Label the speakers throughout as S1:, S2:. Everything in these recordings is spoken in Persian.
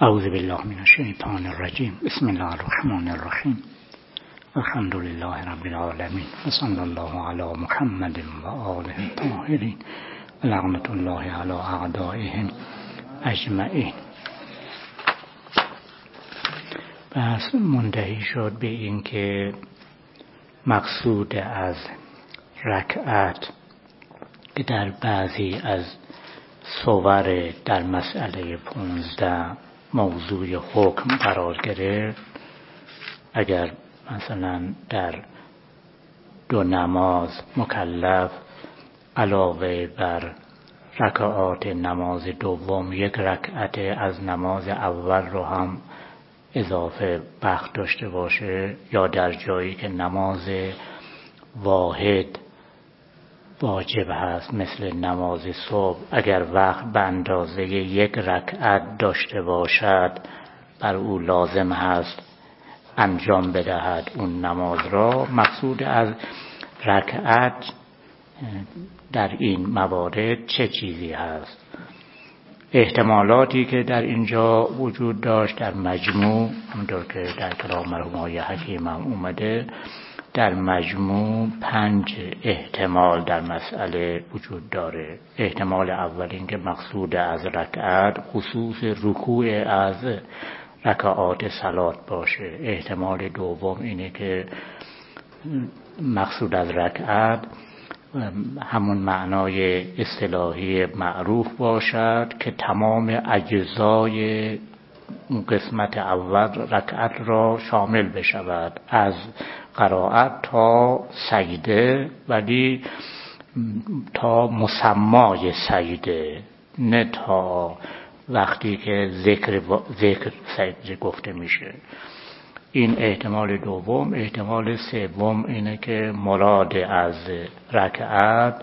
S1: اعوذ بالله من الشیطان الرجیم. بسم الله الرحمن الرحیم. الحمد لله رب العالمین و صلی الله علی محمد و آله الطاهرین و لعنت الله علی اعدائهم اجمعین. بس منتهی شد به این که مقصود از رکعت که در بعضی از صور در مسئله 15 موضوع حکم قرار گرفت، اگر مثلا در دو نماز مکلف علاوه بر رکعات نماز دوم یک رکعت از نماز اول رو هم اضافه وقت داشته باشه، یا در جایی که نماز واحد واجب هست مثل نماز صبح، اگر وقت به اندازه یک رکعت داشته باشد بر او لازم هست انجام بدهد اون نماز را. مقصود از رکعت در این موارد چه چیزی هست؟ احتمالاتی که در اینجا وجود داشت در مجموع، همونطور که در کلام مرحوم آقای حکیم هم اومده، در مجموع 5 احتمال در مسئله وجود داره. احتمال اول این که مقصود از رکعت خصوص رکوع از رکعات صلات باشه. احتمال دوم اینه که مقصود از رکعت همون معنای اصطلاحی معروف باشد که تمام اجزای قسمت اول رکعت را شامل بشود، از قرائت تا سجده، ولی تا مسمای سجده، نه تا وقتی که ذکر سجده گفته میشه. این احتمال دوم. احتمال سوم اینه که مراد از رکعت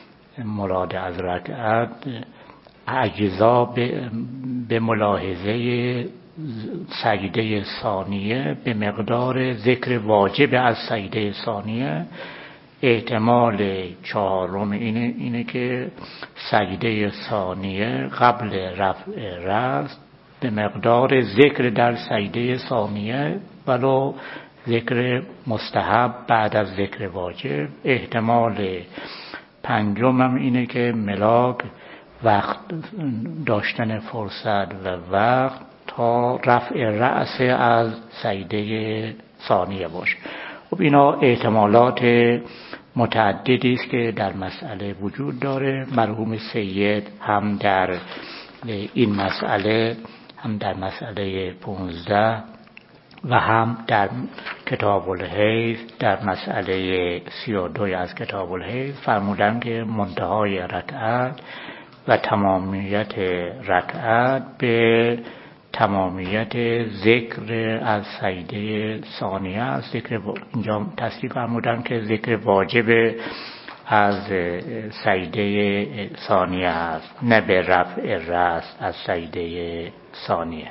S1: اجزا به ملاحظه سجده ثانیه به مقدار ذکر واجب از سجده ثانیه. احتمال چهارم اینه که سجده ثانیه قبل رفع رأس به مقدار ذکر در سجده ثانیه ولو ذکر مستحب بعد از ذکر واجب. احتمال پنجم هم اینه که ملاک وقت داشتن فرصت و وقت تا رفع رأس از سجده ثانیه باشه. خب اینا احتمالات متعددی است که در مسئله وجود داره. مرحوم سید هم در این مسئله، هم در مسئله 15 و هم در کتاب الحیض در مسئله 32 از کتاب الحیض فرمودن که منتهای رکعت و تمامیت رکعت به تمامیت ذکر از سجده ثانیه است. اینجا تصریح فرمودن که ذکر واجب از سجده ثانیه است، نه به رفع رأس از سجده ثانیه.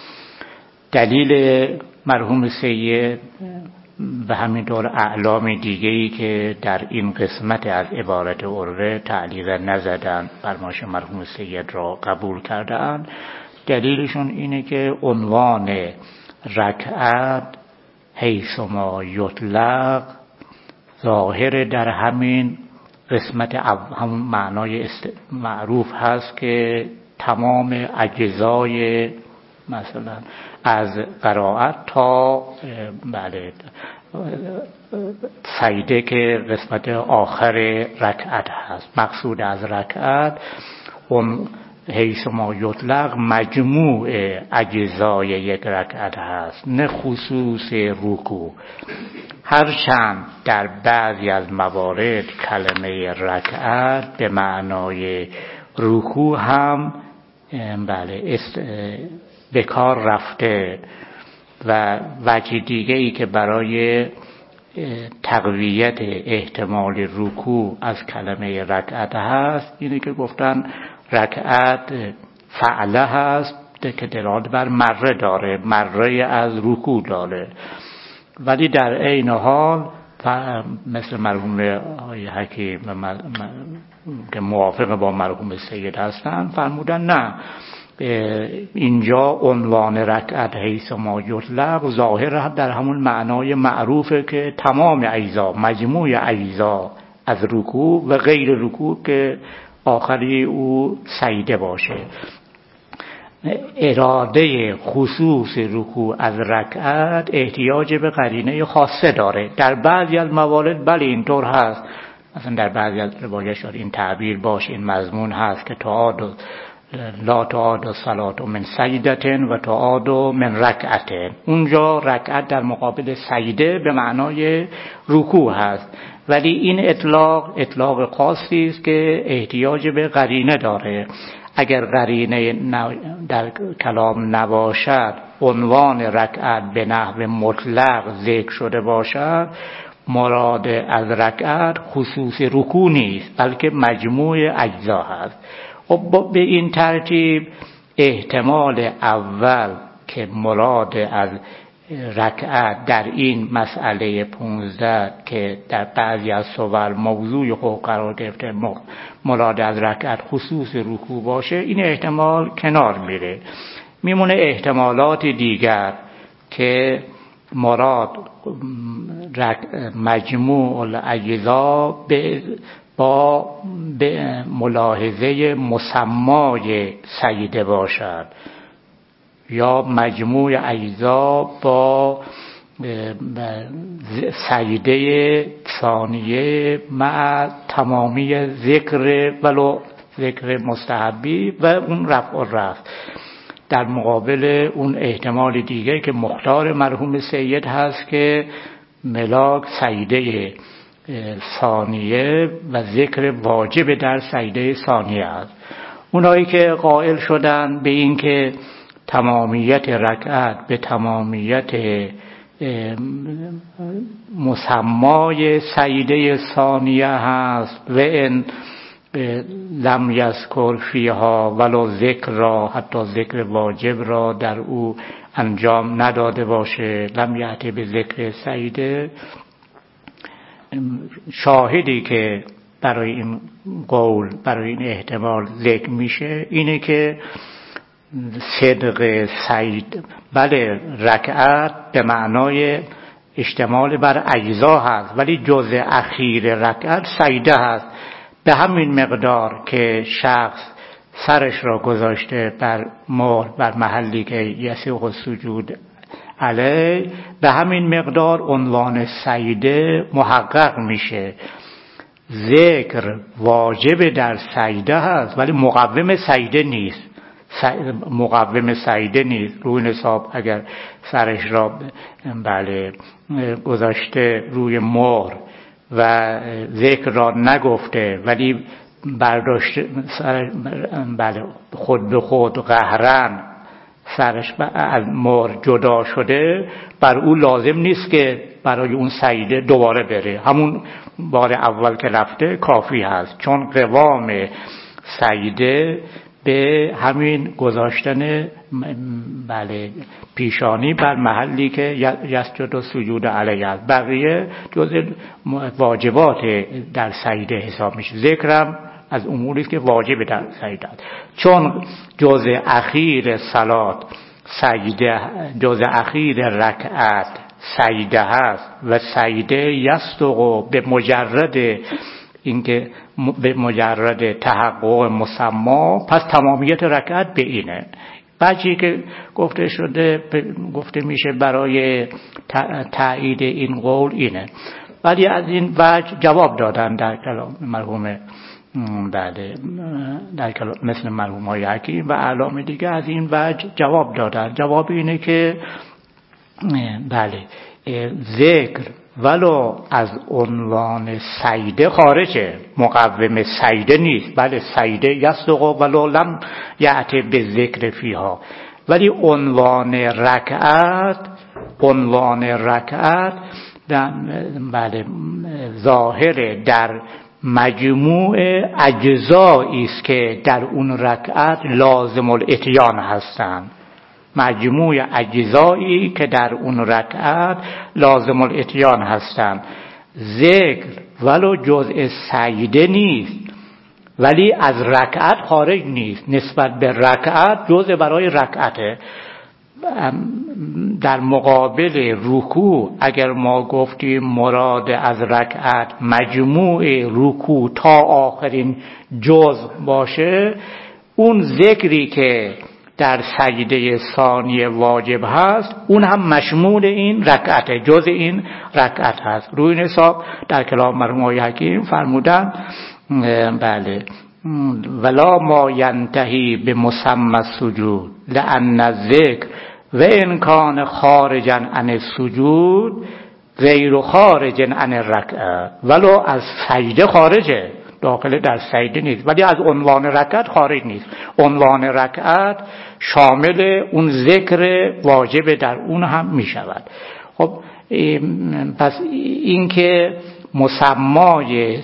S1: دلیل مرحوم سید و همینطور اعلام دیگه‌ای که در این قسمت از عبارت عروه تعلیق نزدن، فرمایش مرحوم سید را قبول کردن، دلیلشون اینه که عنوان رکعت حیث ما یطلق ظاهر در همین قسمت همون معنای معروف هست که تمام اجزای مثلا از قرائت تا سجده که قسمت آخر رکعت هست. مقصود از رکعت حیث ما یطلق مجموع اجزای یک رکعت هست، نه خصوص رکوع. هرچند در بعضی از موارد کلمه رکعت به معنای رکوع هم به کار رفته و وجه دیگه ای که برای تقویت احتمال رکوع از کلمه رکعت هست اینه که گفتن رکعت فعله هست که دلالت بر مره داره، مره از رکوع داره، ولی در عین حال مثل مرحوم آقای حکیم که موافق با مرحوم سید هستن فرمودن نه، اینجا عنوان رکعت حیث ما یطلق ظاهر در همون معنای معروفه که تمام اجزا، مجموع اجزا از رکوع و غیر رکوع که آخری او سجده باشه. اراده خصوص رکوع از رکعت احتیاج به قرینه خاصه داره. در بعضی از موارد بله اینطور هست، مثلا در بعضی از روایات این تعبیر باشه، این مضمون هست که لا تعاد الصلاة من سجدة و تعاد من رکعة. اونجا رکعت در مقابل سجده به معنای رکوع هست، ولی این اطلاق خاصی است که احتیاج به قرینه داره. اگر قرینه در کلام نباشد، عنوان رکعت به نحو مطلق ذکر شده باشد، مراد از رکعت خصوص رکوع نیست بلکه مجموع اجزا هست. خب به این ترتیب احتمال اول که مراد از رکعت در این مسئله 15 که در بعضی از صور موضوع خود قرار گرفته مراد از رکعت خصوص رکوع باشه، این احتمال کنار میره. میمونه احتمالات دیگر که مراد مجموع الاجزا با ملاحظه مسمای سجده باشد، یا مجموع اجزا با سجده ثانیه مع تمامی ذکر ولو ذکر مستحبی و اون رفع الرفع، در مقابل اون احتمال دیگه که مختار مرحوم سید هست که ملاک سجده ثانیه و ذکر واجب در سجده ثانیه است. اونایی که قائل شدن به این که تمامیت رکعت به تمامیت مسمای سجده ثانیه هست و ان لم یذکر فیها ولو ذکر را، حتی ذکر واجب را در او انجام نداده باشه، لم یأتی به ذکر سجده، شاهدی که برای این قول، برای این احتمال ذکر میشه اینه که صدق سجده، بله رکعت به معنای اشتمال بر اجزا هست ولی جزء اخیر رکعت سجده هست. به همین مقدار که شخص سرش را گذاشته بر محلی که یسیغ السجود علیه، به همین مقدار عنوان سجده محقق میشه. ذکر واجب در سجده هست ولی مقوم سجده نیست. روی نصاب اگر سرش را گذاشته روی مهر و ذکر را نگفته ولی برداشته خود به خود قهرن سرش از مهر جدا شده، بر او لازم نیست که برای اون سجده دوباره بره، همون بار اول که رفته کافی هست، چون قوام سجده به همین گذاشتن پیشانی بر محلی که یسجد و سجود علیه است. بقیه جزء واجبات در سجده حساب میشه. ذکرم از اموری است که واجب در سجده است، چون جزء اخیر صلات سجده، جزء اخیر رکعت سجده هست و سجده یصدق به مجرد اینکه به مجرد تحقق مسما، پس تمامیت رکعت به اینه. وجهی که گفته میشه برای تایید این قول اینه، ولی از این وجه جواب دادن در کلام مرحوم در کلام مثل مرحوم های حکیم و اعلام دیگه از این وجه جواب دادن. جواب اینه که ذکر ولو از عنوان سجده خارجه، مقوم سجده نیست، بله سجده یصدق ولو لم یأتی به ذکر فیها، ولی عنوان رکعت ظاهر در مجموع اجزایی است که در اون رکعت لازم الاتیان هستند، مجموع اجزایی که در اون رکعت لازم الاتیان هستند. ذکر ولو جزء سجده نیست ولی از رکعت خارج نیست، نسبت به رکعت جزء برای رکعته. در مقابل رکوع اگر ما گفتیم مراد از رکعت مجموع رکوع تا آخرین جزء باشه، اون ذکری که در سجده ثانیه واجب هست اون هم مشمول این رکعته، جزء این رکعت هست. روی این حساب در کلام مرحوم حکیم فرمودن بله ولا ما ینتهی به مسمى السجود لأن الذکر و ان کان خارجا عن السجود غیر خارج عن الرکعه، ولو از سجده خارجه، داخل در سجده نیست، ولی از عنوان رکعت خارج نیست. عنوان رکعت شامل اون ذکر واجب در اون هم می شود. خب پس این که مسمای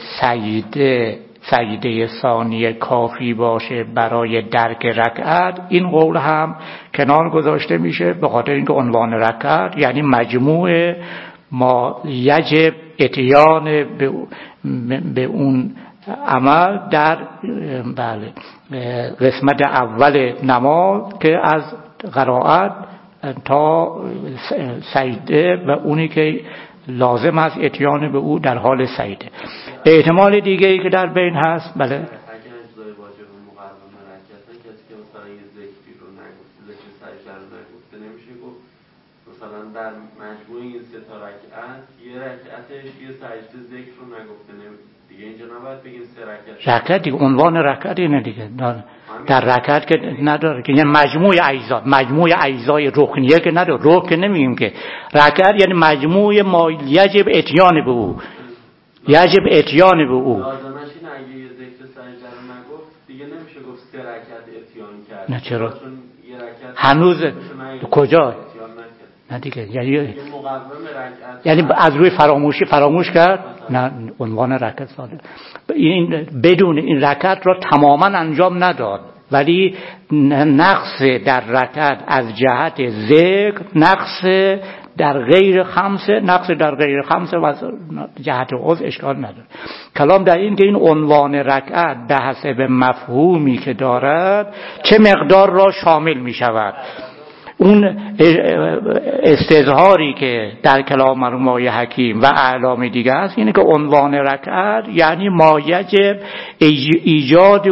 S1: سجده ثانیه کافی باشه برای درک رکعت، این قول هم کنار گذاشته میشه، به خاطر اینکه عنوان رکعت یعنی مجموع ما یجب اتیان به اون عمل در بله قسمت اول نماز که از قرائت تا سجده و اونی که لازم است اتیان به او در حال سجده. احتمال دیگه ای که در بین هست بله
S2: اگر اجزای واجب مقرر رکعتن، کسی که مثلا یه ذکری رو نگفته، ذکر سجده رو نگفته، نمیشه گفت مثلا در مجموع این سه تا رکعت یه رکعتش یه سجده ذکر رو نگفته، دیگه اینجا نباید بگیم سه رکعت دیگه
S1: عنوان رکعت اینه دیگه، در رکعت که نداره که، یعنی مجموع اجزای رکنیه که نداره، رکن که نمیگیم که، رکعت یعنی مجموع ما یجب اتیان به او، یجب اتیان به او.
S2: لازمش این اگه یه ذکر سجده رو نگفت دیگه نمیشه گفت سه رکعت اتیان کرد.
S1: نه چرا؟
S2: چون یه رکعت
S1: هنوز کجا؟ نه دیگه یعنی از روی فراموش کرد، نه عنوان رکعت ساده. این بدون این رکعت را تماما انجام نداد، ولی نقص در رکعت از جهت ذکر، نقص در غیر خمسه و جهت عضو اشکال نداره. کلام در این که این عنوان رکعت به حسب مفهومی که دارد چه مقدار را شامل می شود. اون استظهاری که در کلام مرحوم حکیم و اعلام دیگه هست اینه که عنوان رکعت یعنی ما یجب ایجاد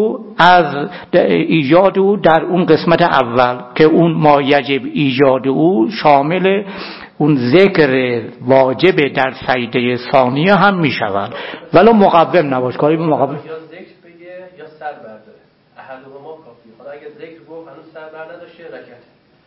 S1: او در اون قسمت اول، که اون ما یجب ایجاد او شامل اون ذکر واجب در سجده ثانیه هم می شود، ولی مقوم نباش. کاری به مقوم
S3: یا ذکر بگه یا سر برداره، احدهما کافیه. حالا اگه ذکر گفت هنوز سر بر نداشته رکعت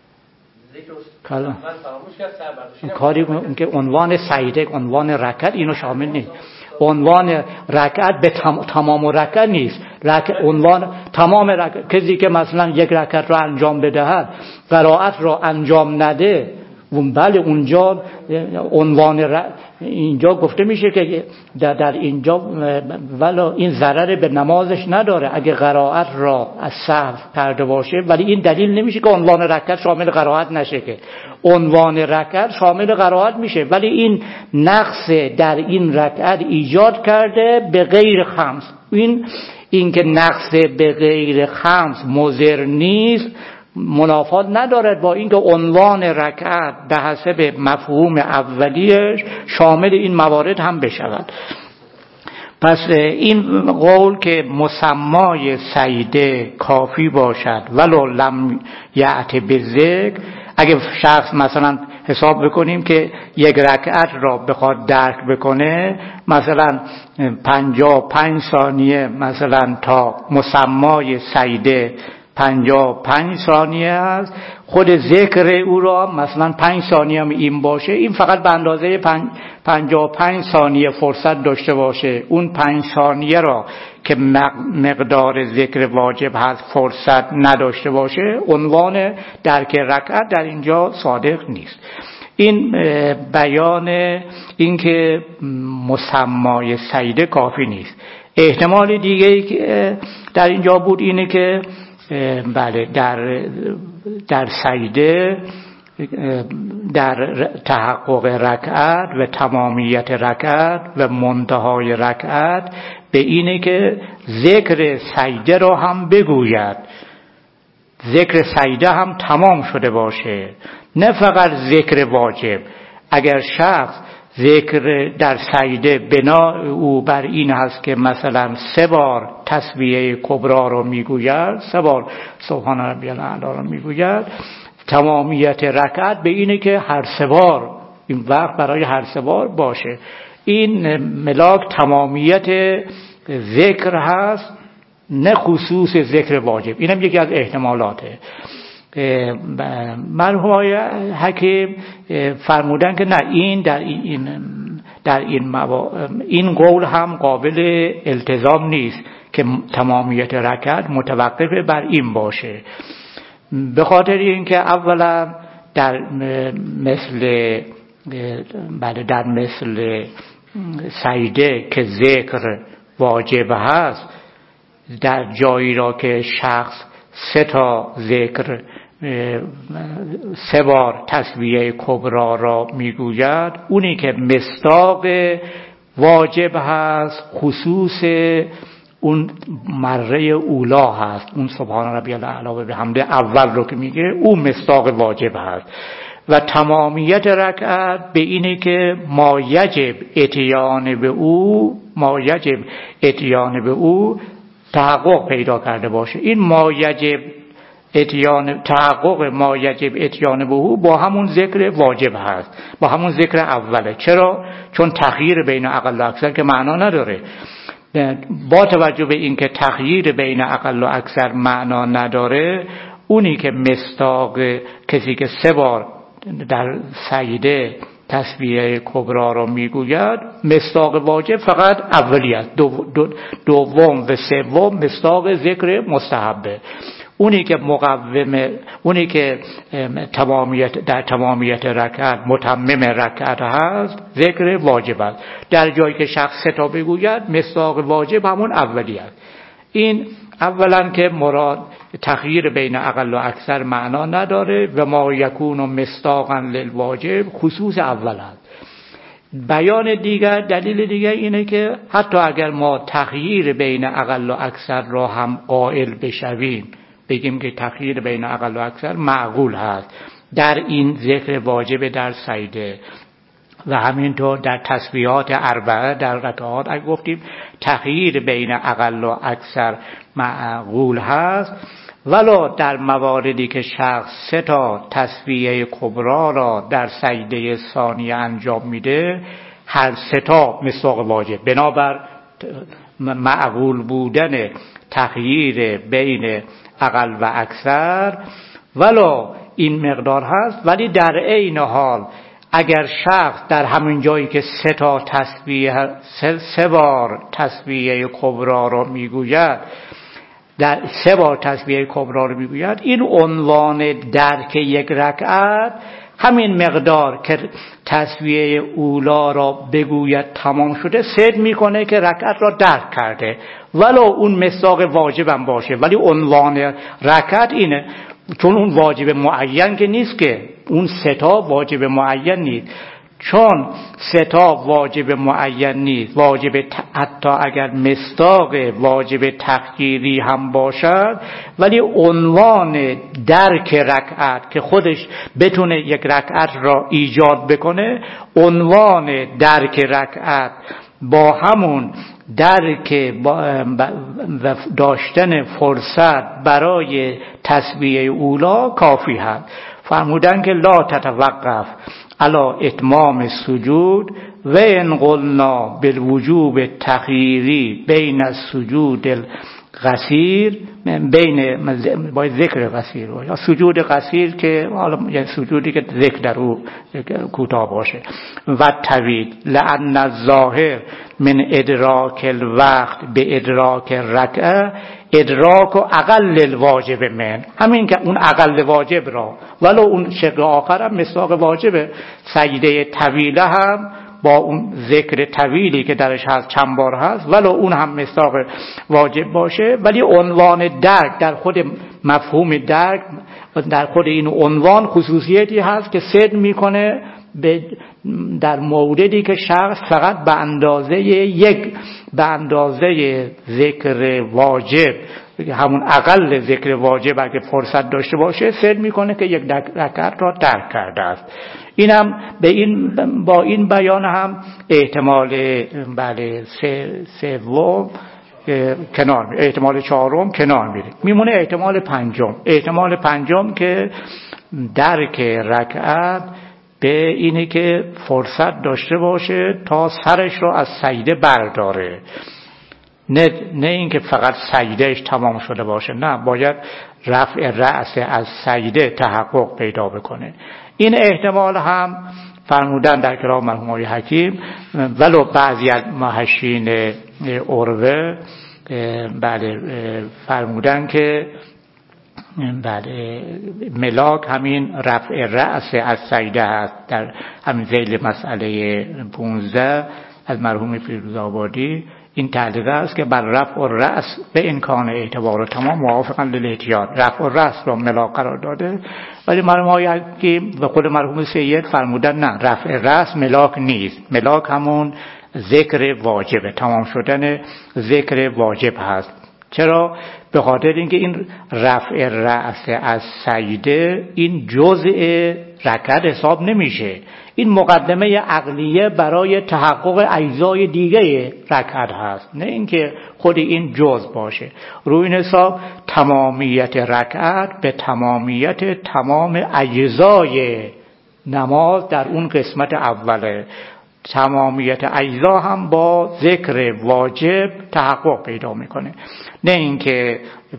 S1: کاری که عنوان سجده، عنوان رکعت اینو شامل نیست. عنوان رکعت به تمام رکعت نیست. عنوان تمام رکعت، کسی که مثلا یک رکعت رو انجام بدهد قرائت رو انجام نده، بله اونجا عنوان اینجا گفته میشه که در اینجا ولی این ضرر به نمازش نداره اگه قرائت را از سهو کرده باشه، ولی این دلیل نمیشه که عنوان رکعت شامل قرائت نشه، که عنوان رکعت شامل قرائت میشه، ولی این نقص در این رکعت ایجاد کرده به غیر خمس. این که نقص به غیر خمس مضر نیست، منافات ندارد با اینکه عنوان رکعت به حسب مفهوم اولیش شامل این موارد هم بشود. پس این قول که مسمای سجده کافی باشد ولو لم یأت بذکر، اگه شخص مثلا حساب بکنیم که یک رکعت را بخواد درک بکنه، مثلا 55 ثانیه مثلا تا مسمای سجده 55 ثانیه است، خود ذکر او را مثلا 5 ثانیه هم این باشه، این فقط به اندازه 55 ثانیه فرصت داشته باشه، اون 5 ثانیه را که مقدار ذکر واجب هست فرصت نداشته باشه، عنوان درک رکعت در اینجا صادق نیست. این بیان این که مسمای سجده کافی نیست. احتمال دیگه‌ای که در اینجا بود اینه که بله در سجده، در تحقق رکعت و تمامیت رکعت و منتهای رکعت به اینه که ذکر سجده را هم بگوید، ذکر سجده هم تمام شده باشه، نه فقط ذکر واجب. اگر شخص ذکر در سجده بنا او بر این هست که مثلا 3 بار تسبیحه کبرا رو میگوید، 3 بار سبحان ربی الاعلی رو میگوید، تمامیت رکعت به اینه که هر 3 بار این وقت برای هر 3 بار باشه. این ملاک تمامیت ذکر هست، نه خصوص ذکر واجب. اینم یکی از احتمالاته. مرحوم حکیم فرمودن که نه، این در این قول هم قابل التزام نیست که تمامیت رکعت متوقف بر این باشه، به خاطر اینکه اولا در مثل سجده که ذکر واجب هست، در جایی را که شخص 3 تا ذکر 3 بار تسبیحه کبرا را میگوید، اونی که مصداق واجب هست خصوص اون مره اولا هست، اون سبحان ربی الاعلی و بحمده اول رو که میگه، اون مصداق واجب هست. و تمامیت رکعت به اینه که ما یجب اتیان به او تحقق پیدا کرده باشه. این تحقق ما یجب اتیان به او با همون ذکر واجب هست، با همون ذکر اوله. چرا؟ چون تخییر بین اقل و اکثر که معنا نداره. با توجه به اینکه تخییر بین اقل و اکثر معنا نداره، اونی که مصداق کسی که 3 بار در سجده تسبیحه کبرا را میگوید، مصداق واجب فقط اولی است، دوم و سوم مصداق ذکر مستحبه. اونی که در تمامیت رکعت متمم رکعت هست، ذکر واجب است. در جایی که شخص 3 تا بگوید، مصداق واجب همون اولی است. این اولا که مراد تخییر بین اقل و اکثر معنا نداره و ما یکون مصداقا للواجب خصوص اول است. بیان دیگر، دلیل دیگر اینه که حتی اگر ما تخییر بین اقل و اکثر را هم قائل بشویم، بگیم که تخییر بین اقل و اکثر معقول هست در این ذکر واجب در سجده و همینطور در تسبیحات 4 در رکعات، اگه گفتیم تخییر بین اقل و اکثر معقول هست، ولو در مواردی که شخص 3 تا تسبیحه کبرا را در سجده ثانیه انجام میده، هر 3 تا مصداق واجب، بنابر معقول بودن تخییر بین اقل و اکثر ولو این مقدار هست. ولی در عین حال اگر شخص در همین جایی که 3 بار تسبیحه کبرا را میگوید، در 3 بار تسبیحه کبرا را میگوید، این عنوان درک یک رکعت همین مقدار که تسبیحه اولا را بگوید تمام شده، صدق میکنه که رکعت را درک کرده، ولو اون مصداق واجب هم باشه. ولی عنوان رکعت اینه، چون اون واجب معین که نیست، که اون 3 تا واجب معین نیست. چون 3 تا واجب معین نیست، واجب حتی اگر مصداق واجب تقدیری هم باشد، ولی عنوان درک رکعت که خودش بتونه یک رکعت را ایجاد بکنه، عنوان درک رکعت با همون درک و داشتن فرصت برای تسبیحه اولا کافی هست. فرمودن که لا تتوقف علی اتمام السجود و ان قلنا بالوجوب تخییری بین السجود القصیر، بین با ذکر قصیر یا سجود قصیر که حالا یعنی سجودی که ذکر در او کوتاه باشه، و طویل، لأن الظاهر من ادراک الوقت به ادراک رکعه ادراک و اقل الواجب من، همین که اون اقل واجب را، ولو اون شکل آخر هم مصداق واجبه. سجده طویله هم با اون ذکر طویلی که درش هست چند بار هست، ولو اون هم مصداق واجب باشه، ولی عنوان درک در خود مفهوم درک در خود این عنوان خصوصیتی هست که صدق میکنه در موردی که شخص فقط به اندازه ذکر واجب، همون اقل ذکر واجب اگه فرصت داشته باشه فکر میکنه که یک رکعت را ترک کرده است. اینم با این بیان هم احتمال سوم کنار میره، احتمال چهارم کنار میره، میمونه احتمال پنجم که درک رکعت به اینه که فرصت داشته باشه تا سرش رو از سجده برداره، نه اینکه فقط سجدهش تمام شده باشه، نه، باید رفع رأس از سجده تحقق پیدا بکنه. این احتمال هم فرمودن در کلام مرحوم آقای حکیم، ولو بعضی از محشین عروه فرمودن که ملاک همین رفع رأس از سجده هست. در همین ذیل مسئله 15 از مرحوم فیروزآبادی این تعلیق است که بر رفع الرأس به امکان اعتبار و تمام موافقا للاحتیاط، رفع الرأس رو ملاک قرار داده، ولی مرحوم آقای حکیم و خود مرحوم سید فرمودن نه، رفع رأس ملاک نیست، ملاک همون ذکر واجبه، تمام شدن ذکر واجب هست. چرا؟ به خاطر اینکه این رفع رأس از سجده این جزء رکعت حساب نمیشه، این مقدمه عقلیه برای تحقق اجزای دیگه رکعت هست، نه اینکه خود این جزء باشه. روی این حساب تمامیت رکعت به تمامیت تمام اجزای نماز در اون قسمت اوله، تمامیت اجزا هم با ذکر واجب تحقق پیدا میکنه، نه اینکه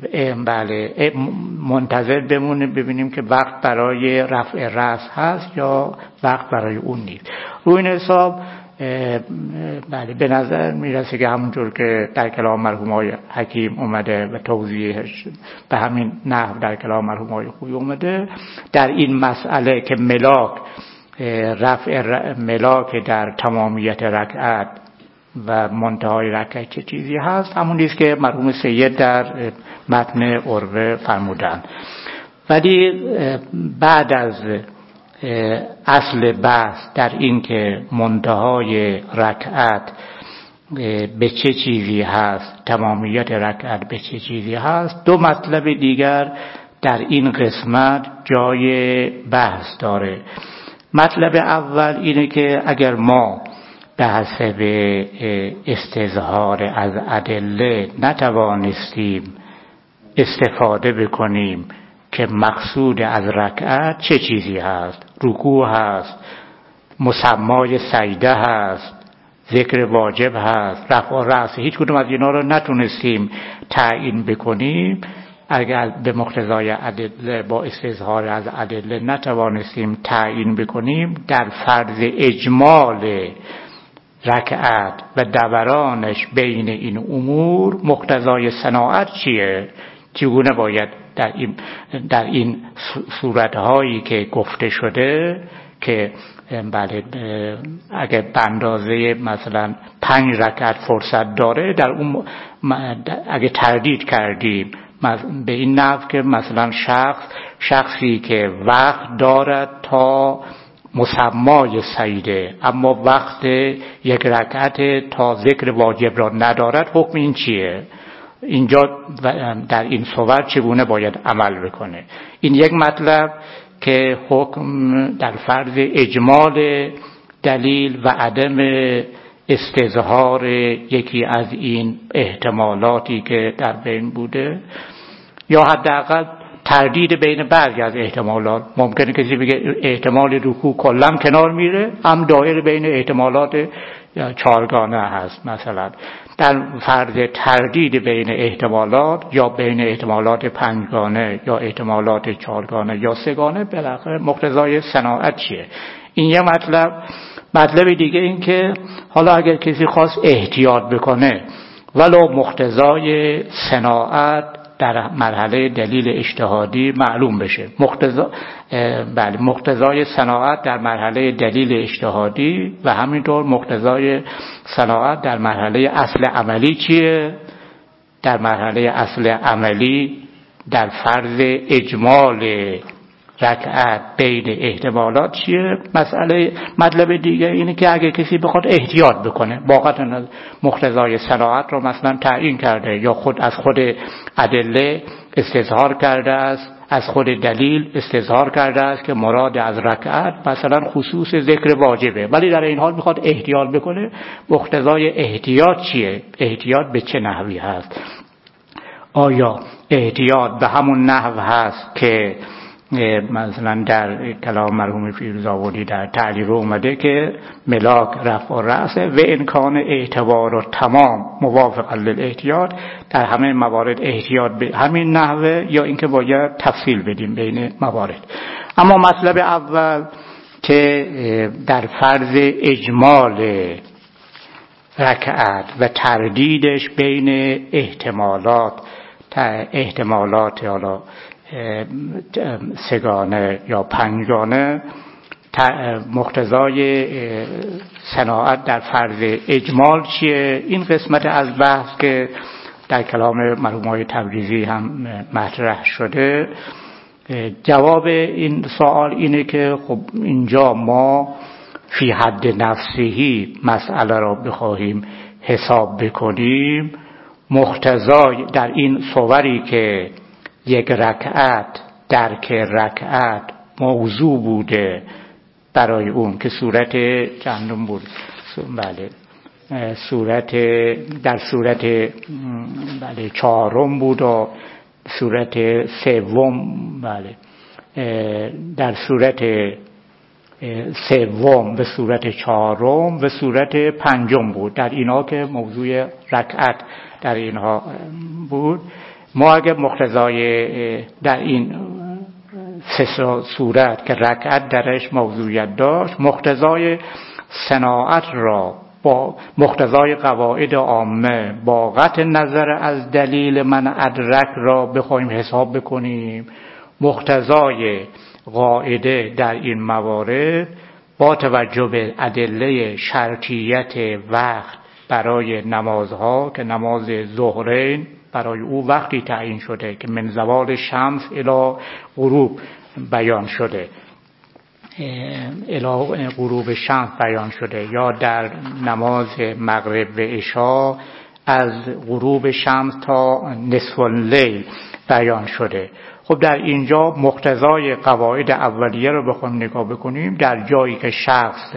S1: منتظر بمونه ببینیم که وقت برای رفع رأس هست یا وقت برای اون نیست. روی این حساب به نظر میرسه که همونجور که در کلام مرحوم آقای حکیم اومده و توضیحش به همین نحو در کلام مرحوم آقای خویی اومده، در این مسئله که رفع ملاک در تمامیت رکعت و منتهای رکعت چه چیزی هست، همون نیست که مرحوم سید در متن عروه فرمودن. ولی بعد از اصل بحث در این که منتهای رکعت به چه چیزی هست، تمامیت رکعت به چه چیزی هست، دو مطلب دیگر در این قسمت جای بحث داره. مطلب اول اینه که اگر ما به حسب استظهار از ادله نتوانستیم استفاده بکنیم که مقصود از رکعت چه چیزی هست، رکوع هست، مسمای سجده هست، ذکر واجب هست، رفع رأس، هیچ کدوم از اینا رو نتونستیم تعیین بکنیم، اگر به مقتضای ادله با استظهار از ادله نتوانستیم تعیین بکنیم، در فرض اجمال رکعت و دورانش بین این امور مقتضای صناعت چیه؟ چگونه باید در این صورتهایی که گفته شده که اگر به اندازه مثلا 5 رکعت فرصت داره، در اون اگه تردید کردیم به این نحو که مثلا شخصی که وقت دارد تا مسمای سجده اما وقت یک رکعت تا ذکر واجب را ندارد، حکم این چیه؟ اینجا در این صورت چگونه باید عمل بکنه؟ این یک مطلب که حکم در فرض اجمال دلیل و عدم استظهار یکی از این احتمالاتی که در بین بوده، یا حداقل تردید بین بعضی از احتمالات. ممکنه کسی بگه احتمال رکوع کلا کنار میره، هم دایره بین احتمالات چهارگانه هست. مثلا در فرض تردید بین احتمالات یا بین احتمالات پنجگانه یا احتمالات چهارگانه یا سگانه، بالاخره مقتضای صناعت چیه؟ این یه مطلب دیگه این که حالا اگر کسی خواست احتیاط بکنه ولو مقتضای صناعت در مرحله دلیل اجتهادی معلوم بشه، مقتضای صناعت در مرحله دلیل اجتهادی و همینطور مقتضای صناعت در مرحله اصل عملی چیه؟ در مرحله اصل عملی در فرض اجمال رکعت بین احتمالات چیه؟ مطلب دیگه اینه که اگه کسی بخواد احتیاط بکنه، واقعا مقتضای صلاحت رو مثلا تعیین کرده یا از خود ادله استظهار کرده است، از خود دلیل استظهار کرده است که مراد از رکعت مثلا خصوص ذکر واجبه، ولی در این حال میخواد احتیاط بکنه. مقتضای احتیاط چیه؟ احتیاط به چه نحوی هست؟ آیا احتیاط به همون نحو هست که مثلا در کلام مرحوم فیروزآبادی در تعلیق اومده که ملاک رفع و رأس و امکان اعتبار و تمام موافق للاحتیاط، در همه موارد احتیاط به همین نحوه، یا اینکه باید تفصیل بدیم بین موارد؟ اما مطلب اول که در فرض اجمال رکعت و تردیدش بین احتمالات حالا سگانه یا پنجگانه، مقتضای صناعت در فرض اجمال چیه؟ این قسمت از بحث که در کلام مرحوم تبریزی هم مطرح شده، جواب این سوال اینه که خب اینجا ما فی حد نفسهی مسئله را بخواهیم حساب بکنیم، مقتضای در این صوری که یک رکعت درک رکعت موضوع بوده برای اون که صورت چندم بود؟ بله، در صورت بله چهارم بود و صورت سوم، بله در صورت سوم به صورت چهارم و صورت پنجم بود. در اینها که موضوع رکعت در اینها بود، ما اگه مقتضای در این سه صورت که رکعت درش موضوعیت داشت، مقتضای صناعت را با مقتضای قواعد عامه با قطع نظر از دلیل من ادرک را بخوایم حساب بکنیم، مقتضای قاعده در این موارد با توجه به ادله شرطیت وقت برای نمازها که نماز ظهرین برای او وقتی تعیین شده که من زوال شمس الی غروب بیان شده، الی غروب شمس بیان شده، یا در نماز مغرب و عشاء از غروب شمس تا نصف اللیل بیان شده. خب در اینجا مقتضای قواعد اولیه رو بخوایم نگاه بکنیم، در جایی که شخص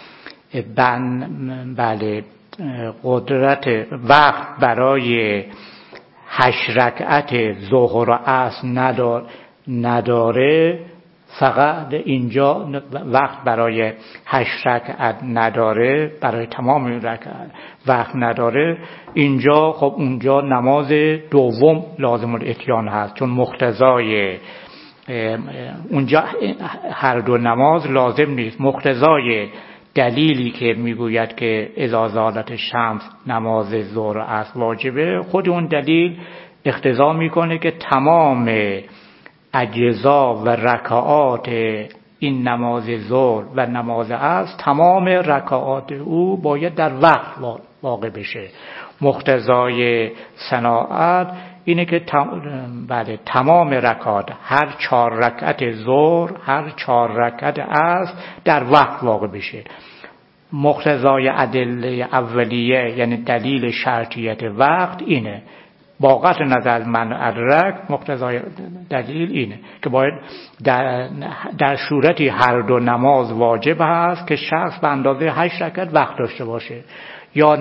S1: بله قدرت وقت برای 8 رکعت ظهر و عصر نداره، فقط اینجا وقت برای 8 رکعت نداره، برای تمام رکعت وقت نداره، اینجا خب اونجا نماز دوم لازم الاتیان هست، چون مقتضای اونجا هر دو نماز لازم نیست. مقتضای دلیلی که میگوید که اذا زالت شمس نماز ظهر و عصر واجبه، خود اون دلیل اقتضا میکنه که تمام اجزا و رکعات این نماز ظهر و نماز عصر، تمام رکعات او باید در وقت واقع بشه. مقتضای صناعت اینه که تمام رکعات، هر 4 رکعت ظهر، هر 4 رکعت عصر در وقت واقع بشه. مقتضای ادله اولیه یعنی دلیل شرطیت وقت اینه، با قطع نظر از من ادرک مقتضای دلیل اینه که باید در صورتی هر دو نماز واجب هست که شخص به اندازه 8 رکعت وقت داشته باشه، یا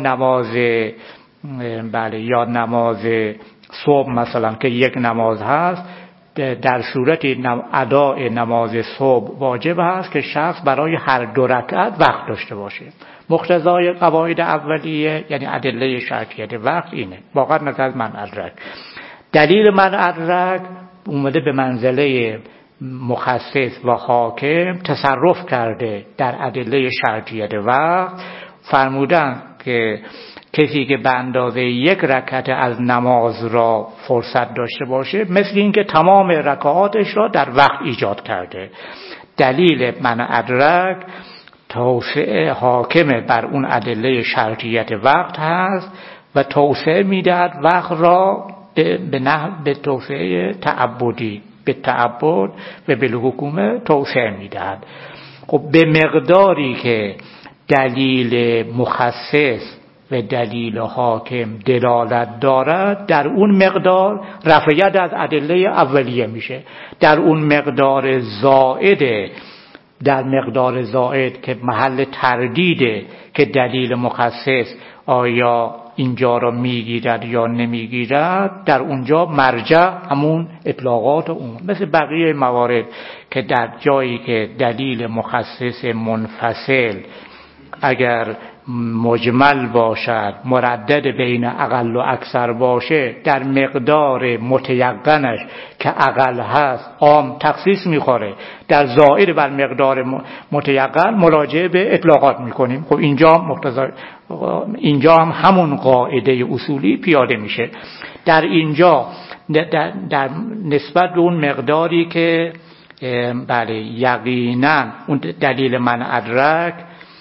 S1: نماز صبح مثلا که یک نماز هست، در صورت اداء نماز صبح واجب هست که شخص برای هر 2 رکعت وقت داشته باشه. مقتضای قواعد اولیه یعنی ادله شرطیت وقت اینه، واقعا نظر از من ادرک. دلیل من ادرک اومده به منزله مخصص و حاکم تصرف کرده در ادله شرطیت وقت، فرمودن که کسی که به اندازه 1 رکعت از نماز را فرصت داشته باشه، مثل این که تمام رکعاتش را در وقت ایجاد کرده. دلیل من ادرک توسعه حاکم بر اون ادله شرطیت وقت هست و توسعه میدهد وقت را به توسعه تعبدی، به تعبد و بالحکومه توسعه میدهد. خب به مقداری که دلیل مخصص و دلیل حاکم دلالت دارد، در اون مقدار رفع ید از ادله اولیه میشه. در اون مقدار زائده، در مقدار زائد که محل تردیده که دلیل مخصص آیا اینجا را میگیرد یا نمیگیرد، در اونجا مرجع همون اطلاقات اون، مثل بقیه موارد که در جایی که دلیل مخصص منفصل اگر مجمل باشد، مردد بین اقل و اکثر باشه، در مقدار متیقنش که اقل هست عام تخصیص میخوره، در زائد بر مقدار متیقن مراجعه به اطلاقات میکنیم. خب اینجا هم همون قاعده اصولی پیاده میشه. در اینجا در نسبت به اون مقداری که بله یقینا اون دلیل من ادرک،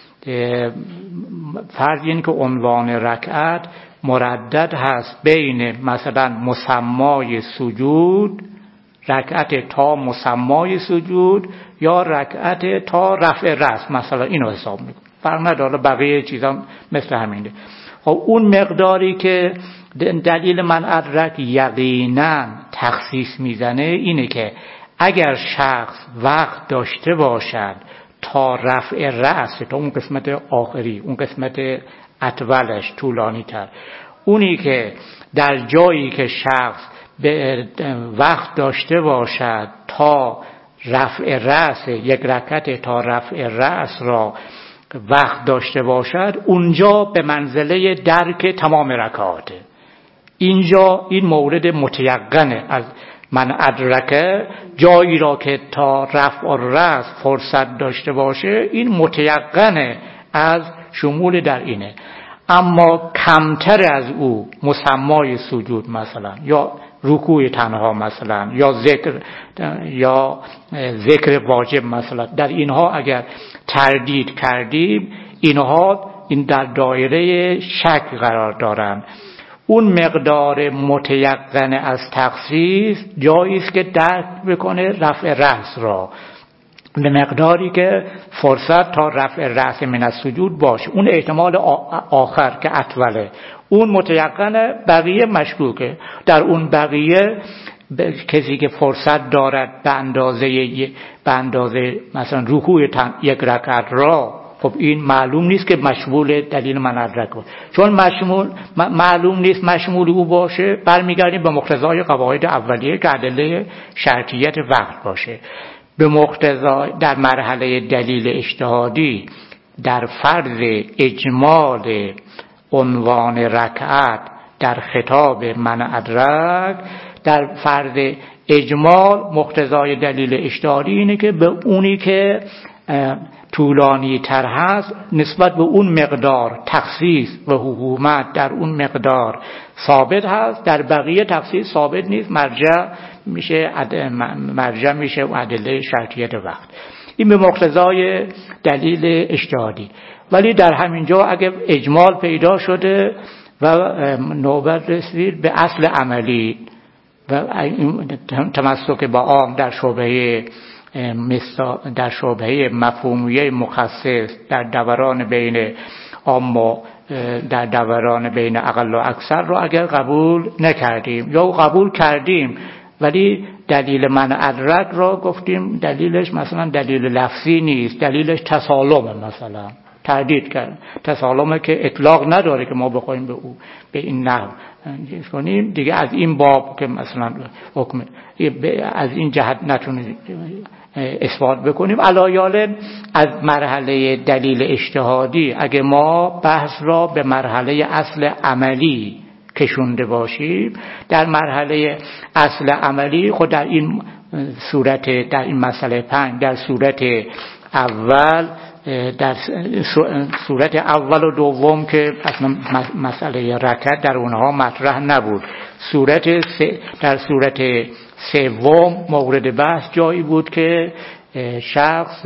S1: فرض این که عنوان رکعت مردد هست بین مثلا مسمای سجود، رکعت تا مسمای سجود، یا رکعت تا رفع رأس، مثلا اینو حساب میکنه، فرق نداره، بقیه چیزا مثل همینه. خب اون مقداری که دلیل من ادرک یقینا تخصیص میزنه اینه که اگر شخص وقت داشته باشد تا رفع رأس، تا اون قسمت آخری، اون قسمت اطولش طولانی تر، اونی که در جایی که شخص به وقت داشته باشد تا رفع رأس، یک رکعت تا رفع رأس را وقت داشته باشد، اونجا به منزله درک تمام رکعاته. اینجا این مورد متیقنه از من ادرکه، جایی را که تا رفع الرأس فرصت داشته باشه، این متیقنه از شمول در اینه. اما کمتر از او مسمای سجود مثلا، یا رکوع تنها مثلا، یا ذکر واجب مثلا، در اینها اگر تردید کردیم، اینها این در دایره شک قرار دارند. اون مقدار متیقن از تخصیص جایی است که درک بکنه رفع رأس را، به مقداری که فرصت تا رفع رأس من السجود باشه. اون احتمال آخر که اطوله، اون متیقنه، بقیه مشکوکه. در اون بقیه کسی که فرصت دارد به اندازه مثلا رکوع یک رکعت را، خب این معلوم نیست که مشمول دلیل من ادرک باشه. چون معلوم نیست مشمول او باشه، برمیگردیم به مقتضای قواعد اولیه که ادله شرطیت وقت باشه. به مقتضای در مرحله دلیل اجتهادی در فرض اجمال عنوان رکعت در خطاب من ادرک، در فرض اجمال مقتضای دلیل اجتهادی اینه که به اونی که طولانی تر هست نسبت به اون مقدار تخصیص و حکومت در اون مقدار ثابت هست، در بقیه تخصیص ثابت نیست، مرجع میشه و ادله شرطیت وقت. این به مقتضای دلیل اجتهادی. ولی در همین جا اگه اجمال پیدا شده و نوبت رسید به اصل عملی و تمسک با عام در شبهه مفهومیه مخصص در دوران بین عام و در دوران بین اقل و اکثر رو اگر قبول نکردیم یا قبول کردیم ولی دلیل من ادرک را گفتیم دلیلش مثلا دلیل لفظی نیست، دلیلش تسالمه، مثلا تردید کرد، تسالمه که اطلاق نداره که ما بخوایم به این نحو کنیم دیگه. از این باب که مثلا حکم از این جهت نتونیم اثبات بکنیم. علایال از مرحله دلیل اجتهادی اگه ما بحث را به مرحله اصل عملی کشونده باشیم، در مرحله اصل عملی خود در این صورت، در این مسئله 5 در صورت اول، در صورت اول و دوم که اصلا مسئله رکعت در اونها مطرح نبود، در صورت سوم مورد بحث جایی بود که شخص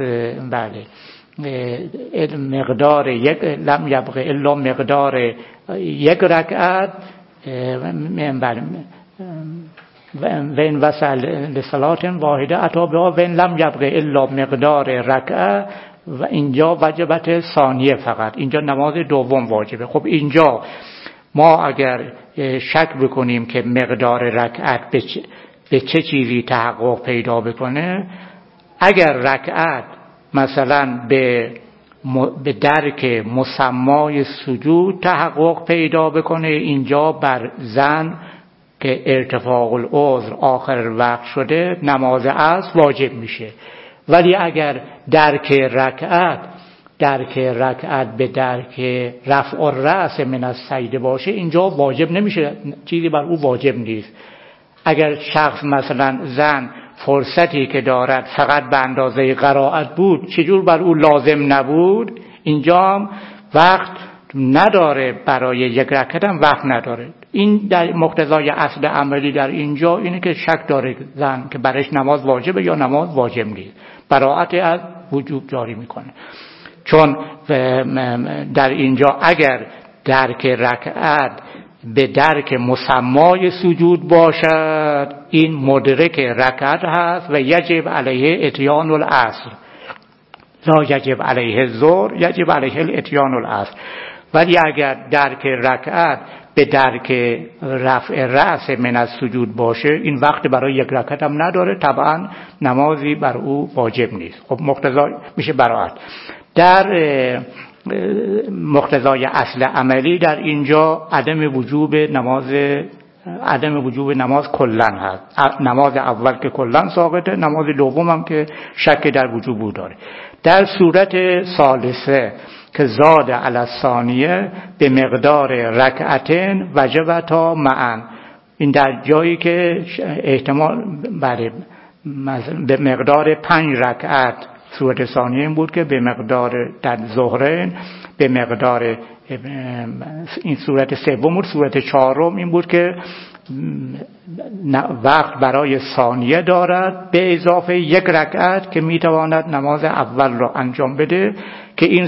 S1: مقدار لم یبقى الا مقدار یک رکعت و این وصل لصلات واحده اتی بها و این لم یبقى الا مقدار رکعه و اینجا وجبت ثانیه، فقط اینجا نماز دوم واجبه. خب اینجا ما اگر شک بکنیم که مقدار رکعت به چه چیزی تحقق پیدا بکنه، اگر رکعت مثلا به درک مسمای سجود تحقق پیدا بکنه، اینجا بر زن که ارتفاع العذر آخر وقت شده نماز عصر واجب میشه. ولی اگر درک رکعت به درک رفع الرأس من السجده باشه، اینجا واجب نمیشه، چیزی بر او واجب نیست. اگر شخص مثلا زن فرصتی که دارد فقط به اندازه قرائت بود، چجور بر او لازم نبود، اینجا هم وقت نداره، برای یک رکعت هم وقت نداره. این در مقتضای اصل عملی در اینجا اینه که شک داره زن که برایش نماز واجبه یا نماز واجب نیست، براءت از وجوب جاری میکنه. چون در اینجا اگر درک رکعت به درک مسمای سجود باشد، این مدرک رکعت هست و یجب علیه اتیان العصر، لا یجب علیه الظهر، یجب علیه الاتیان العصر. ولی اگر درک رکعت به درک رفع رأس من از سجود باشه، این وقت برای یک رکعت هم نداره، طبعا نمازی بر او واجب نیست. خب مقتضا میشه براءت. در مقتضای اصل عملی در اینجا عدم وجوب نماز کلن هست. نماز اول که کلن ساقطه، نماز دوم هم که شک در وجوب داره. در صورت ثالثه که زاد علی الثانیه به مقدار رکعتین وجبتا معا، این در جایی که احتمال به مقدار 5 رکعت، صورت ثانیه این بود که به مقدار در ظهرین به مقدار، این صورت سوم بود. صورت چهارم این بود که وقت برای ثانیه دارد به اضافه 1 رکعت که میتواند نماز اول را انجام بده، که این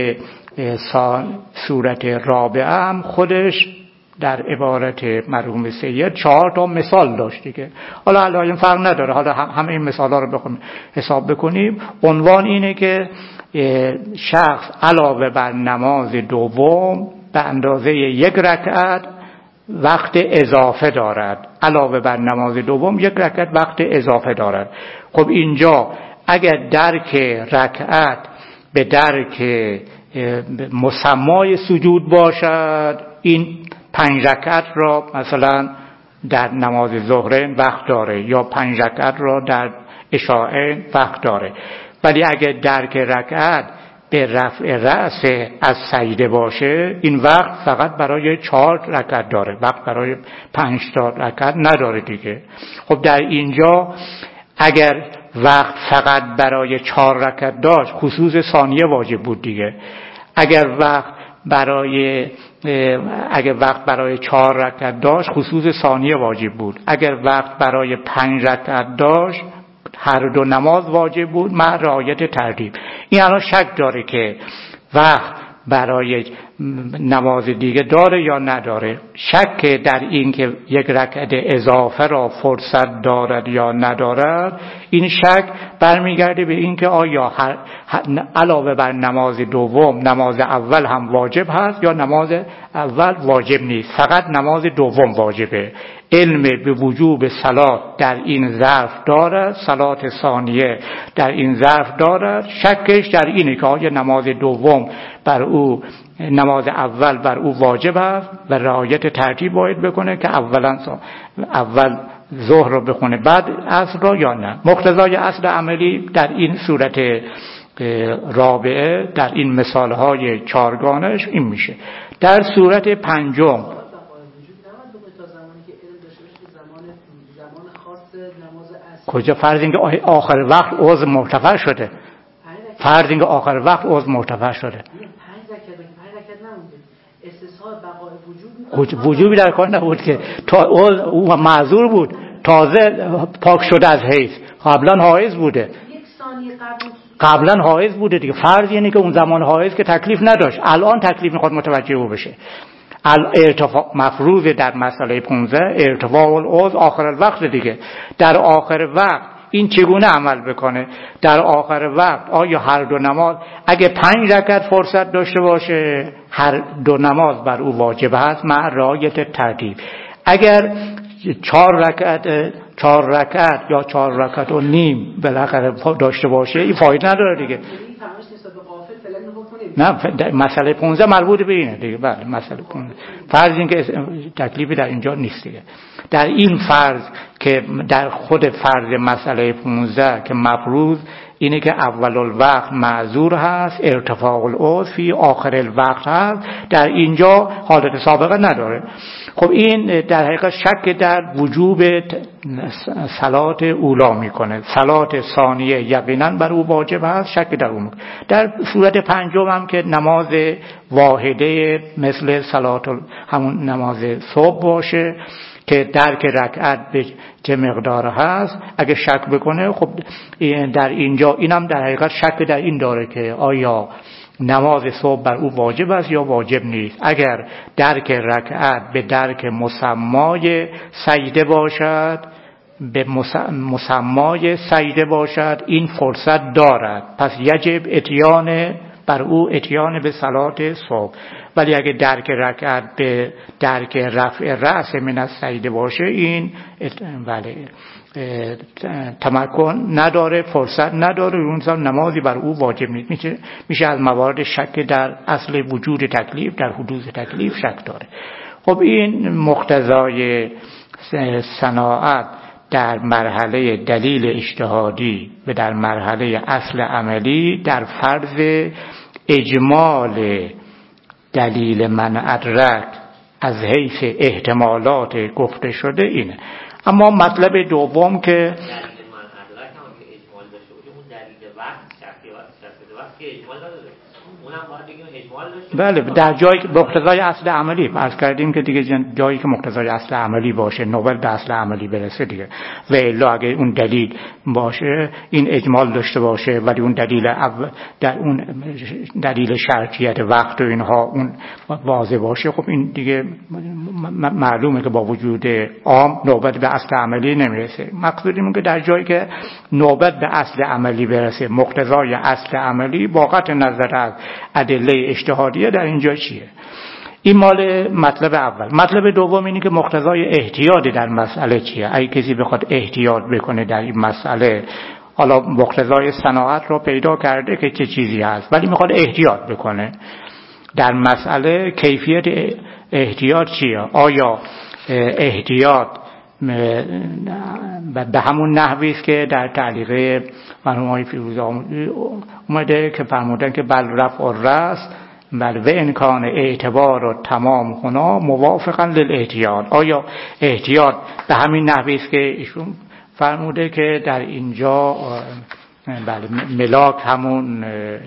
S1: صورت رابعه هم خودش در عبارت مرحوم سید 4 تا مثال داشت دیگه. حالا علایم فرق نداره، حالا همه این مثالا رو بخونیم حساب بکنیم. عنوان اینه که شخص علاوه بر نماز دوم به اندازه 1 رکعت وقت اضافه دارد، علاوه بر نماز دوم 1 رکعت وقت اضافه دارد. خب اینجا اگر درک رکعت به درک مسمای سجود باشد، این 5 رکعت را مثلا در نماز ظهرین وقت داره یا 5 رکعت را در عشاءین وقت داره. ولی اگر درک رکعت به رفع رأس از سجده باشه، این وقت فقط برای 4 رکعت داره، وقت برای 5 تا رکعت نداره دیگه. خب در اینجا اگر وقت فقط برای 4 رکعت داشت، خصوص ثانیه واجب بود دیگه. اگر وقت برای 4 رکعت داشت، خصوص ثانیه واجب بود. اگر وقت برای 5 رکعت داشت، هر دو نماز واجب بود مع رعایت ترتیب. این الان شک داره که وقت برای نماز دیگه داره یا نداره. شک در این که 1 رکعت اضافه را فرصت دارد یا ندارد، این شک برمیگرده به این که آیا علاوه بر نماز دوم نماز اول هم واجب هست یا نماز اول واجب نیست، فقط نماز دوم واجبه. علم به وجوب صلات در این ظرف دارد، صلات ثانیه در این ظرف دارد. شکش در اینه که آیا نماز دوم بر او، نماز اول بر او واجب است و رعایت ترتیب باید بکنه که اول ظهر رو بخونه بعد عصر رو یا نه. مقتضای اصل عملی در این صورت رابعه، در این مثالهای 4گانش این میشه. در صورت پنجم کجا فرض اینکه آخر وقت عضو مرتفع شده، فرض اینکه آخر وقت عضو مرتفع شده، 5
S3: رکعت نمونده، استثناء بقای
S1: وجوبی در کار نبود که تا او معذور بود، تازه پاک شده از حیض، قبلا حائض بوده،
S3: 1 ثانیه
S1: قبلا حائض بوده دیگه. فرض اینه که اون زمان حائض که تکلیف نداشت، الان تکلیف میخواد متوجه او بشه. ارتفاع مفروض در مسئله 15 ارتفاع العضو آخر الوقت دیگه. در آخر وقت این چگونه عمل بکنه؟ در آخر وقت آیا هر دو نماز اگه 5 رکعت فرصت داشته باشه هر دو نماز بر او واجب هست مع رعایت ترتیب. اگر 4 رکعت یا 4 رکعت و نیم بالاخره داشته باشه این فایده نداره دیگه. نه مسئله 15 مربوط به اینه دیگه. بله مسئله 15 فرض این که تکلیفی در اینجا نیست دیگه. در این فرض که در خود فرض مسئله 15 که مفروض اینه که اول الوقت معذور هست، ارتفاع العضو فی آخر الوقت هست، در اینجا حالت سابقه نداره. خب این در حقیقت شک در وجوب صلات اولا میکنه. صلات ثانیه یقینا بر او واجب هست، شک در اون. در صورت پنجم هم که نماز واحده مثل صلات همون نماز صبح باشه که درک رکعت به چه مقدار هست، اگه شک بکنه خب در اینجا اینم در حقیقت شک در این داره که آیا نماز صبح بر او واجب است یا واجب نیست. اگر درک رکعت به درک مسمای سجده باشد، به مسمای سجده باشد این فرصت دارد، پس یجب اتیان بر او اتیان به صلات صبح. ولی اگه درک رکعت به درک رفع رأس من از سجده باشه این بله تمکن نداره، فرصت نداره، اون نمازی بر او واجب نیست. میشه از موارد شک در اصل وجود تکلیف، در حدوث تکلیف شک داره. خب این مقتضای صناعت در مرحله دلیل اجتهادی و در مرحله اصل عملی در فرض اجمال دلیل من ادرک از حیث احتمالات گفته شده اینه. اما مطلب دوم که دلیل من ادرک هم که اجمال داشته باشه، اون دلیل وقت شرط وقت که اجمال نداره، اونم باید بگیم اجمال داشته. بله در جایی که مقتضای اصل عملی عرض کردیم که دیگه جایی که مقتضای اصل عملی باشه نوبت به اصل عملی برسه دیگه. و الا اگه اون دلیل باشه این اجمال داشته باشه ولی اون دلیل در اون دلیل شرطیت وقت و اینها اون واضح باشه، خب این دیگه معلومه که با وجود عام نوبت به اصل عملی نمیرسه. مقصودیم که در جایی که نوبت به اصل عملی برسه مقتضای اصل عملی با قطع نظر از ادله اجتهادیه در اینجا چیه. این مال مطلب اول. مطلب دوم اینه که مقتضای احتیاط در مسئله چیه. اگه کسی بخواد احتیاط بکنه در این مسئله، حالا مقتضای صناعت رو پیدا کرده که چه چیزی هست ولی میخواد احتیاط بکنه در مسئله، کیفیت احتیاط چیه؟ آیا احتیاط به همون نحوی است که در تعلیق مرحوم آقای فیروزی اومده که فرمودن که بل رفع الراس بل و امکان اعتبار و تمام هنا موافقا للاحتیاط. آیا احتیاط به همین نحوی است که ایشون فرموده که در اینجا بله ملاک همون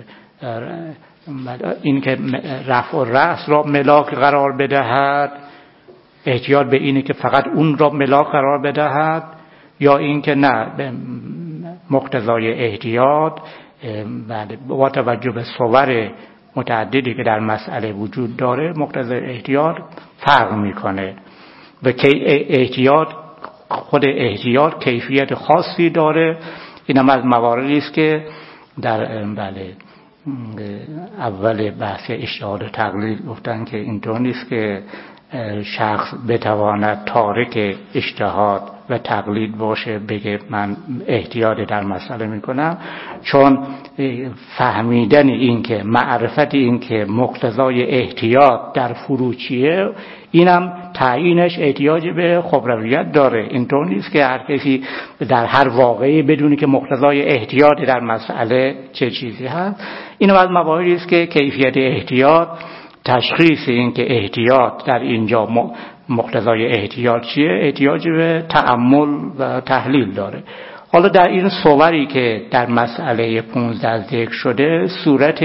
S1: این که رفع الراس را ملاک قرار بدهد، احتیاط به اینه که فقط اون را ملاک قرار بدهد، یا این که نه مقتضای احتیاط با توجه به صور متعددی که در مسئله وجود داره مقتضای احتیاط فرق میکنه و احتیاط خود احتیاط کیفیت خاصی داره. این هم از مواردی است که در بله اول بحث اجتهاد و تقلید گفتن که اینطور نیست که شخص بتواند تارک اجتهاد و تقلید باشه بگه من احتیاط در مسئله میکنم، چون فهمیدن این که معرفت این که مقتضای احتیاط در فرو چیه اینم تعیینش احتیاج به خبرویت داره. اینطور نیست که هر کسی در هر واقعی بدونی که مقتضای احتیاط در مسئله چه چیزی هست. اینم از مواردی است که کیفیت احتیاط، تشخیص این که احتیاط در اینجا مقتضای احتیاط چیه احتیاج به تأمل و تحلیل داره. حالا در این صوری که در مسئله 15 ذکر شده، صورت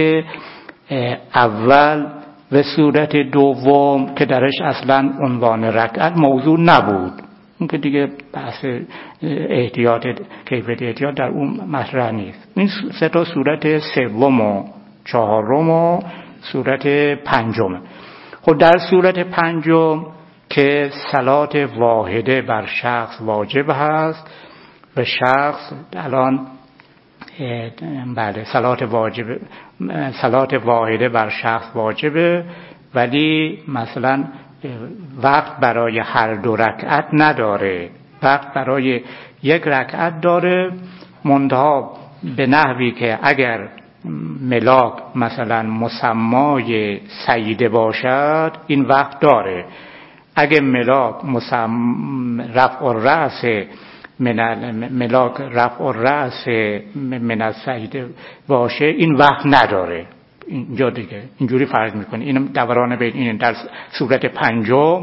S1: اول و صورت دوم که درش اصلا عنوان رکعت موضوع نبود، اون که دیگه بحث احتیاط کیفیت احتیاط در اون مطرح نیست. این سه تا صورت سوم و چهارم و صورت پنجم. خب در صورت پنجم که صلات واحده بر شخص واجب هست و شخص الان بله صلات واحده بر شخص واجبه، ولی مثلا وقت برای هر دو رکعت نداره، وقت برای یک رکعت داره، منتها به نحوی که اگر ملاک مثلا مسمای سجده باشد این وقت داره. اگر ملاک رفع الرأس من السجده باشه این وقت نداره. اینجا دیگه اینجوری فرض میکنه. این دوران بین این در صورت پنجم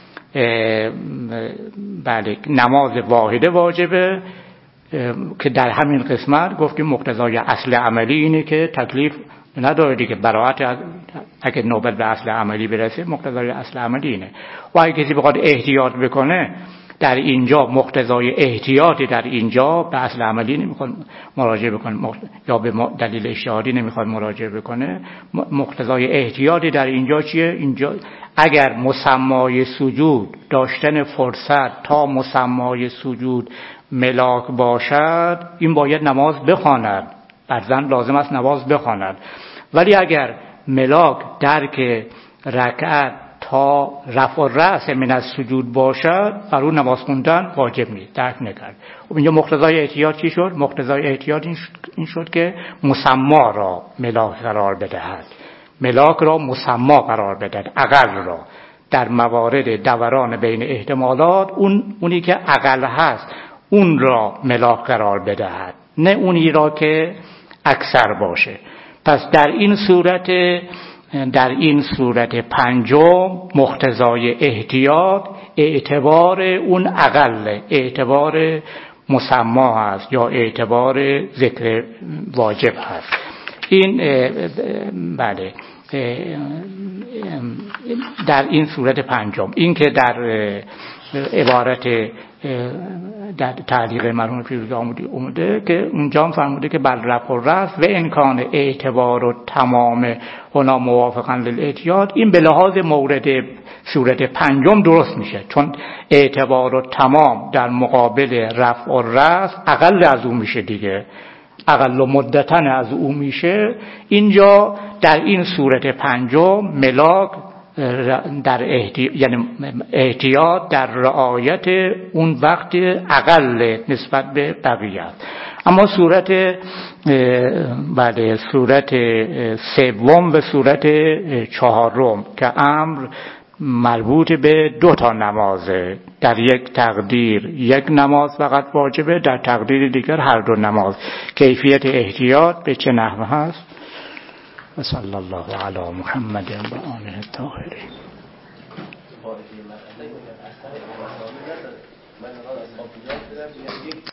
S1: بله نماز واحده واجبه که در همین قسمت گفتیم مقتضای اصل عملی اینه که تکلیف نداره دیگه. براءت اگه نوبت به اصل عملی برسه مقتضای اصل عملی اینه. و اگه کسی بخواد احتیاط بکنه در اینجا مقتضای احتیاطی در اینجا به اصل عملی نمیخواد مراجعه بکنه یا به دلیل اجتهادی نمیخواد مراجعه بکنه. مقتضای احتیاطی در اینجا چیه؟ اینجا اگر مسمای سجود داشتن فرصت تا مسمای سجود ملاک باشد این باید نماز بخواند، فرضاً لازم است نماز بخواند. ولی اگر ملاک درک رکعت تا رفع الرأس من السجود باشد بر اون نماز خوندن واجب نیست، درک نکرد. خب اینجا مقتضای احتیاط چی شد؟ مقتضای احتیاط این شد که مسما را ملاک قرار بدهد، ملاک را مسما قرار بدهد، اقل را در موارد دوران بین احتمالات اونی که اقل هست اون را ملاک قرار بدهد، نه اونی را که اکثر باشه. پس در این صورت پنجم مقتضای احتیاط اعتبار اون اقل، اعتبار مسما هست یا اعتبار ذکر واجب هست. این بله در این صورت پنجم. این که در عبارت در تعلیق مرحوم فیروزی اومده که اونجا هم فرموده که بر رفع الرأس و امکان اعتبار و تمام هنا موافقا للاحتیاط، این به لحاظ مورد صورت پنجم درست میشه، چون اعتبار و تمام در مقابل رفع الرأس اقل از اون میشه دیگه، اقل مدتن از اون میشه. اینجا در این صورت پنجم ملاک در یعنی احتیاط در رعایت اون وقت اقل نسبت به بقیه. اما صورت سوم و صورت چهارم که امر مربوط به 2 نمازه، در یک تقدیر یک نماز فقط واجبه، در تقدیر دیگر هر 2 نماز. کیفیت احتیاط به چه نحو هست؟ و صلی الله علی محمد و آله الطاهرین.